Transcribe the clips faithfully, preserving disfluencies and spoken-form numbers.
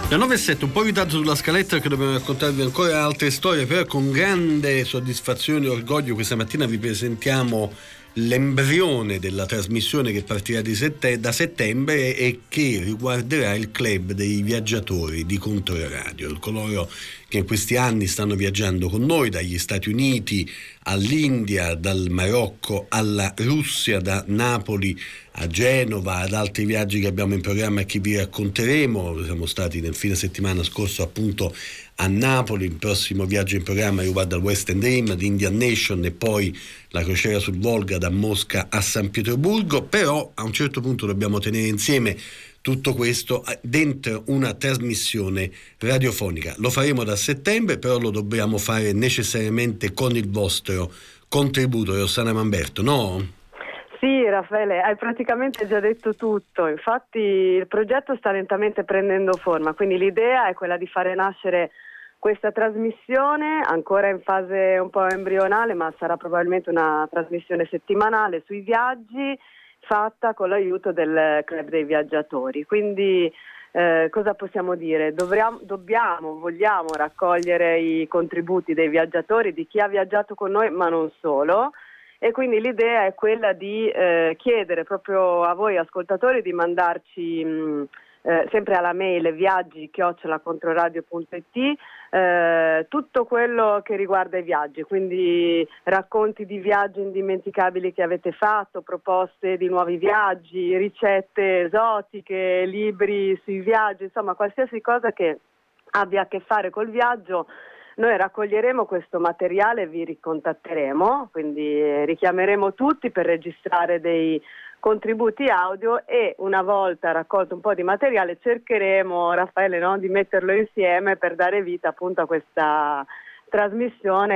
Le nove e sette, un po' in ritardo sulla scaletta perché dobbiamo raccontarvi ancora altre storie, però con grande soddisfazione e orgoglio questa mattina vi presentiamo l'embrione della trasmissione che partirà di sette, da settembre e che riguarderà il club dei viaggiatori di Controradio, coloro che in questi anni stanno viaggiando con noi dagli Stati Uniti all'India, dal Marocco alla Russia, da Napoli a Genova, ad altri viaggi che abbiamo in programma e che vi racconteremo. Siamo stati nel fine settimana scorso appunto a Napoli, il prossimo viaggio in programma riguarda il Western Dream, l'Indian Nation e poi la crociera sul Volga da Mosca a San Pietroburgo, però a un certo punto dobbiamo tenere insieme tutto questo dentro una trasmissione radiofonica. Lo faremo da settembre, però lo dobbiamo fare necessariamente con il vostro contributo, Rossana Mamberto, no? Sì, Raffaele, hai praticamente già detto tutto. Infatti il progetto sta lentamente prendendo forma, quindi l'idea è quella di fare nascere questa trasmissione ancora in fase un po' embrionale, ma sarà probabilmente una trasmissione settimanale sui viaggi, fatta con l'aiuto del Club dei Viaggiatori. Quindi eh, cosa possiamo dire? Dovremo, dobbiamo, vogliamo raccogliere i contributi dei viaggiatori, di chi ha viaggiato con noi, ma non solo. E quindi l'idea è quella di eh, chiedere proprio a voi ascoltatori di mandarci mh, eh, sempre alla mail viaggi chiocciola controradio punto it eh, tutto quello che riguarda i viaggi, quindi racconti di viaggi indimenticabili che avete fatto, proposte di nuovi viaggi, ricette esotiche, libri sui viaggi, insomma qualsiasi cosa che abbia a che fare col viaggio. Noi raccoglieremo questo materiale e vi ricontatteremo, quindi richiameremo tutti per registrare dei contributi audio e una volta raccolto un po' di materiale cercheremo, Raffaele, no, di metterlo insieme per dare vita appunto a questa trasmissione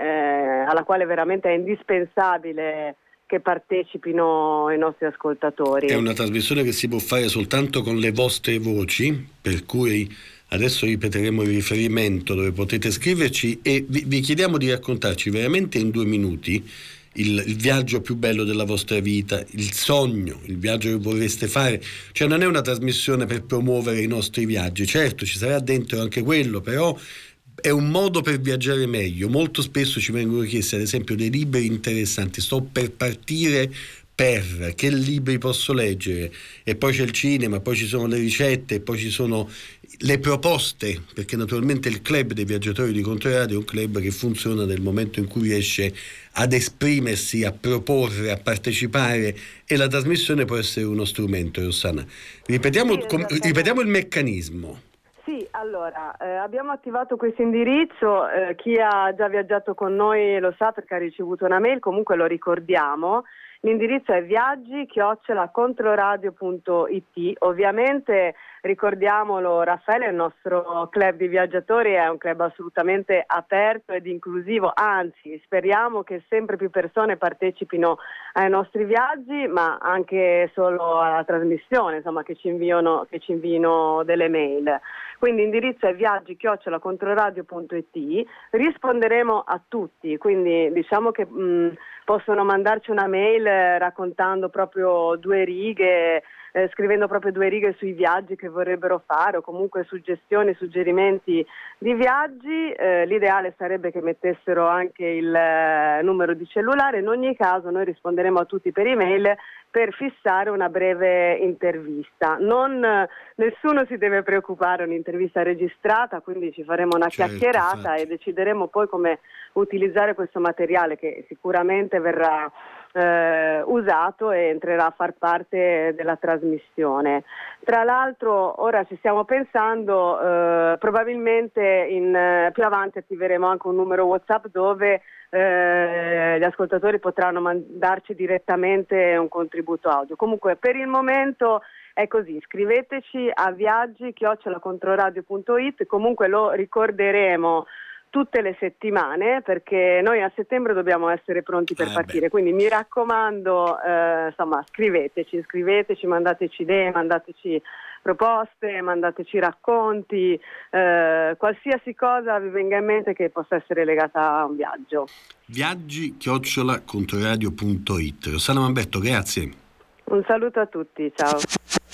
eh, alla quale veramente è indispensabile che partecipino i nostri ascoltatori. È una trasmissione che si può fare soltanto con le vostre voci, per cui adesso ripeteremo il riferimento dove potete scriverci e vi, vi chiediamo di raccontarci veramente in due minuti il, il viaggio più bello della vostra vita, il sogno, il viaggio che vorreste fare. Cioè non è una trasmissione per promuovere i nostri viaggi, certo ci sarà dentro anche quello, però è un modo per viaggiare meglio. Molto spesso ci vengono chiesti ad esempio dei libri interessanti, sto per partire per che libri posso leggere, e poi c'è il cinema, poi ci sono le ricette, poi ci sono le proposte, perché naturalmente il club dei viaggiatori di Controradio è un club che funziona nel momento in cui riesce ad esprimersi, a proporre, a partecipare, e la trasmissione può essere uno strumento. Rossana, ripetiamo, sì, com- ripetiamo il meccanismo. Sì, allora, eh, abbiamo attivato questo indirizzo, eh, chi ha già viaggiato con noi lo sa perché ha ricevuto una mail, comunque lo ricordiamo. L'indirizzo è viaggi chiocciola controradio punto it. Ovviamente ricordiamolo, Raffaele, il nostro club di viaggiatori è un club assolutamente aperto ed inclusivo, anzi speriamo che sempre più persone partecipino ai nostri viaggi, ma anche solo alla trasmissione, insomma, che ci inviano, che ci invino delle mail. Quindi l'indirizzo è viaggi chiocciola controradio punto it. Risponderemo a tutti, quindi diciamo che mh, possono mandarci una mail eh, raccontando proprio due righe, eh, scrivendo proprio due righe sui viaggi che vorrebbero fare o comunque suggestioni, suggerimenti di viaggi. Eh, l'ideale sarebbe che mettessero anche il eh, numero di cellulare. In ogni caso noi risponderemo a tutti per email per fissare una breve intervista. Non, nessuno si deve preoccupare, un'intervista registrata, quindi ci faremo una certo, chiacchierata infatti. E decideremo poi come utilizzare questo materiale che sicuramente verrà eh, usato e entrerà a far parte della trasmissione. Tra l'altro ora ci stiamo pensando, eh, probabilmente in, eh, più avanti attiveremo anche un numero WhatsApp dove Eh, gli ascoltatori potranno mandarci direttamente un contributo audio. Comunque per il momento è così, scriveteci a viaggi chiocciola controradio punto it, comunque lo ricorderemo tutte le settimane perché noi a settembre dobbiamo essere pronti per Ah, partire, beh. quindi mi raccomando, eh, insomma scriveteci, scriveteci, mandateci idee, mandateci proposte, mandateci racconti, eh, qualsiasi cosa vi venga in mente che possa essere legata a un viaggio. Viaggi chiocciola controradio punto it. Rossana Mamberto, grazie. Un saluto a tutti, ciao.